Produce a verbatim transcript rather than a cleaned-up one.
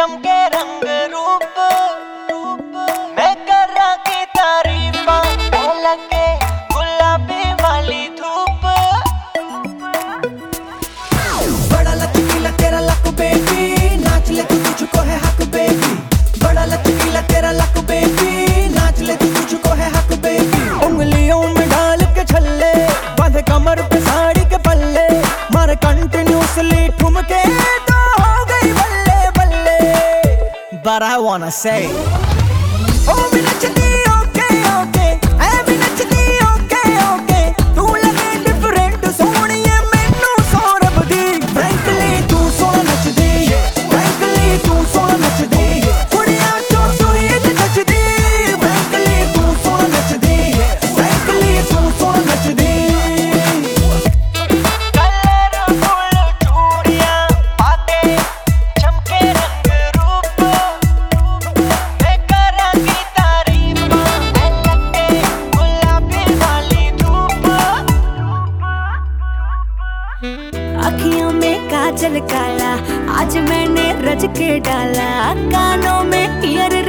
चमके रंग रूप, मैं कर रहा की तारीफा, लगे गुलाबी वाली धूप। बड़ा लचकीला तेरा लक बेबी, नाच ले तू तुझको है हक बेबी। बड़ा लचकीला तेरा लक बेबी, नाच ले तू तुझको है हक बेबी। उंगलियों में डाल के छल्ले, बांधे कमर पे साड़ी के पल्ले, मारे कंटिन्यूसली ठुमके तो हो गई बल्ले बल्ले। But I wanna say, oh भी नचती ओके ओके, ऐ भी नचती ओके ओके, तू लगे डिफरेंट सोहणिए मैनू सौरभ दी। Frankly तू सोहना नचदी, Frankly तू सोहना नचदी, कुड़ियां चों तू ही नचदी। Frankly तू सोहना नचदी, Frankly तू सोहना नचदी। अखियों में काजल काला आज मैंने रच के डाला, कानों में ईयर